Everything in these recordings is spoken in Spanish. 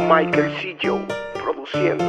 Michaelcillo produciendo.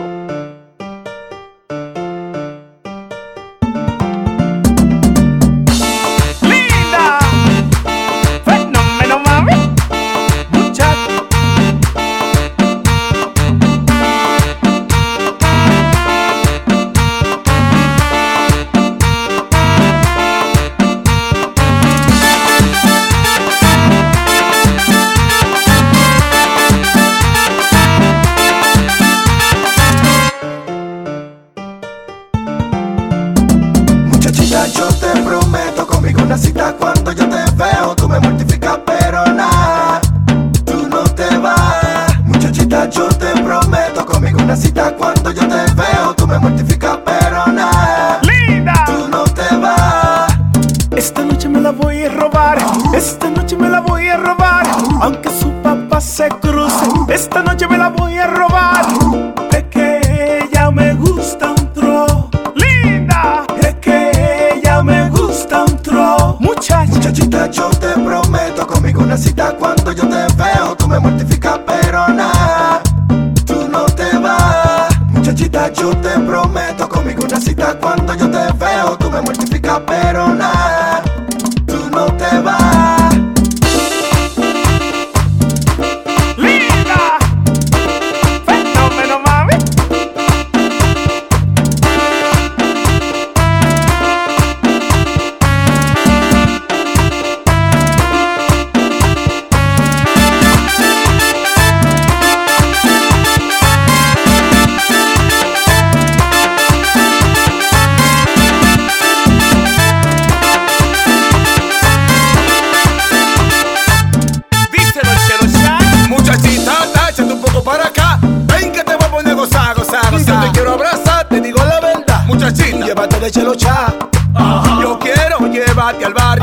Yo te prometo conmigo una cita. Cuando yo te veo tú me mortificas, pero nada, tú no te vas. Muchachita, yo te prometo conmigo una cita. Cuando yo te veo tú me mortificas, pero nada, linda, tú no te vas. Esta noche me la voy a robar, esta noche me la voy a robar, aunque su papá se cruce, esta noche me la voy a robar. Es que ella me gusta un tro, linda, es que ella me gusta un tro. Muchachita, yo te prometo conmigo una cita. Cuando yo te veo tú me mortificas, pero nada, tú no te vas. Muchachita, yo te prometo conmigo una cita. Cuando yo te veo tú me mortificas, pero nada, tú no te vas. Linda, fenómeno, mami. Yo te quiero abrazar, te digo la verdad. Muchachita, llévate de Chelocha. Yo quiero llevarte al bar